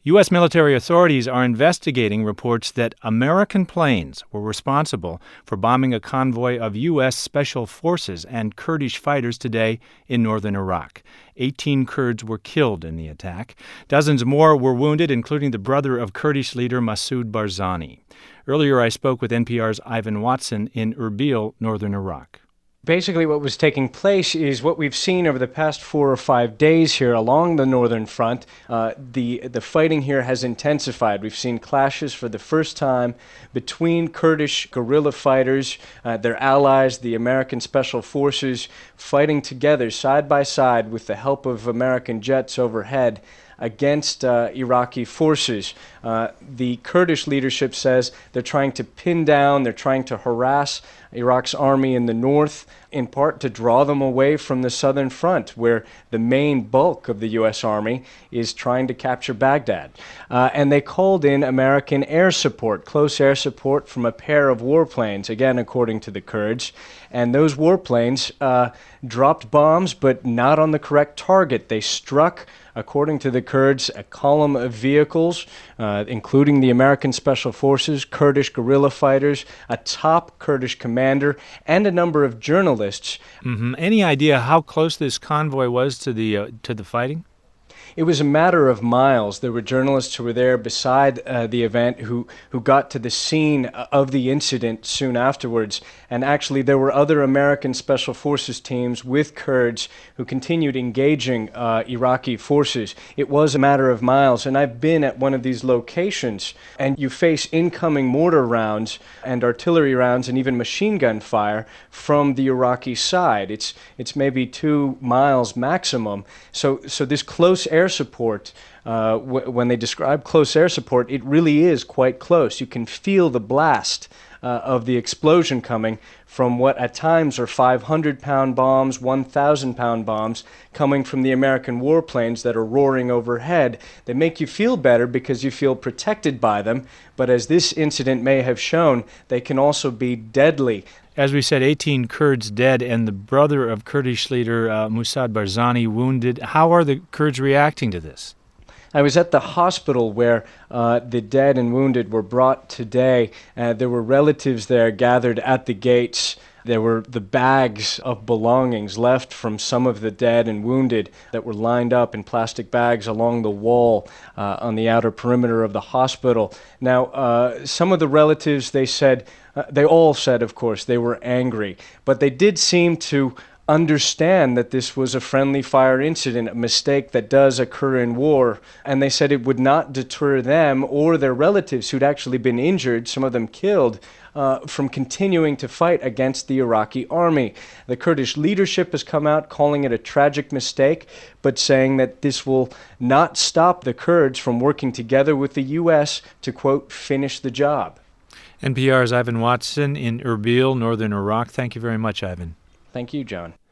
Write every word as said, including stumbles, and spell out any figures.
U S military authorities are investigating reports that American planes were responsible for bombing a convoy of U S Special Forces and Kurdish fighters today in northern Iraq. eighteen Kurds were killed in the attack. Dozens more were wounded, including the brother of Kurdish leader Masoud Barzani. Earlier, I spoke with N P R's Ivan Watson in Erbil, northern Iraq. Basically, what was taking place is what we've seen over the past four or five days here along the northern front. Uh, the the fighting here has intensified. We've seen clashes for the first time between Kurdish guerrilla fighters, uh, their allies, the American Special Forces, fighting together side by side with the help of American jets overhead against uh, Iraqi forces. Uh, the Kurdish leadership says they're trying to pin down, they're trying to harass Iraq's army in the north, in part to draw them away from the southern front, where the main bulk of the U S Army is trying to capture Baghdad. Uh, and they called in American air support, close air support from a pair of warplanes, again, according to the Kurds. And those warplanes uh, dropped bombs, but not on the correct target. They struck, according to the Kurds, a column of vehicles, uh, including the American Special Forces, Kurdish guerrilla fighters, a top Kurdish commander, and a number of journalists. Mm-hmm. Any idea how close this convoy was to the uh, to the fighting? It was a matter of miles. There were journalists who were there beside uh, the event who, who got to the scene of the incident soon afterwards. And actually, there were other American Special Forces teams with Kurds who continued engaging uh, Iraqi forces. It was a matter of miles. And I've been at one of these locations, and you face incoming mortar rounds and artillery rounds and even machine gun fire from the Iraqi side. It's, it's maybe two miles maximum. So, so this close air support, uh, w- when they describe close air support, it really is quite close. You can feel the blast uh, of the explosion coming from what at times are five hundred pound bombs, one thousand pound bombs coming from the American warplanes that are roaring overhead. They make you feel better because you feel protected by them, but as this incident may have shown, they can also be deadly. As we said, eighteen Kurds dead and the brother of Kurdish leader uh, Masoud Barzani wounded. How are the Kurds reacting to this? I was at the hospital where uh, the dead and wounded were brought today. Uh, there were relatives there gathered at the gates. There were the bags of belongings left from some of the dead and wounded that were lined up in plastic bags along the wall uh, on the outer perimeter of the hospital. Now, uh, some of the relatives, they said, uh, they all said, of course, they were angry, but they did seem to understand that this was a friendly fire incident, a mistake that does occur in war, and they said it would not deter them or their relatives who'd actually been injured, some of them killed, uh, from continuing to fight against the Iraqi army. The Kurdish leadership has come out calling it a tragic mistake, but saying that this will not stop the Kurds from working together with the U S to, quote, finish the job. N P R's Ivan Watson in Erbil, northern Iraq. Thank you very much, Ivan. Thank you, John.